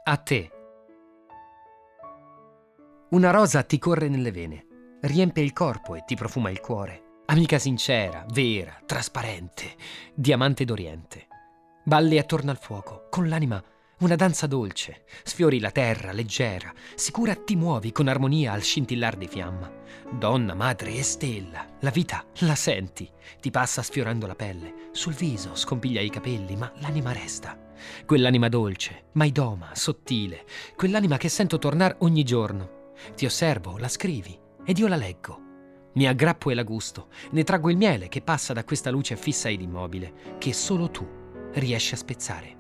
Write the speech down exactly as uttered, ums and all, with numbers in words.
A te. Una rosa ti corre nelle vene, riempie il corpo e ti profuma il cuore. Amica sincera, vera, trasparente, diamante d'Oriente. Balli attorno al fuoco, con l'anima una danza dolce. Sfiori la terra, leggera, sicura ti muovi con armonia al scintillar di fiamma. Donna, madre e stella, la vita la senti, ti passa sfiorando la pelle, sul viso scompiglia i capelli, ma l'anima resta. Quell'anima dolce, maidoma, sottile, quell'anima che sento tornar ogni giorno. Ti osservo, la scrivi, ed io la leggo. Mi aggrappo e la gusto, ne traggo il miele che passa da questa luce fissa ed immobile, che solo tu riesci a spezzare.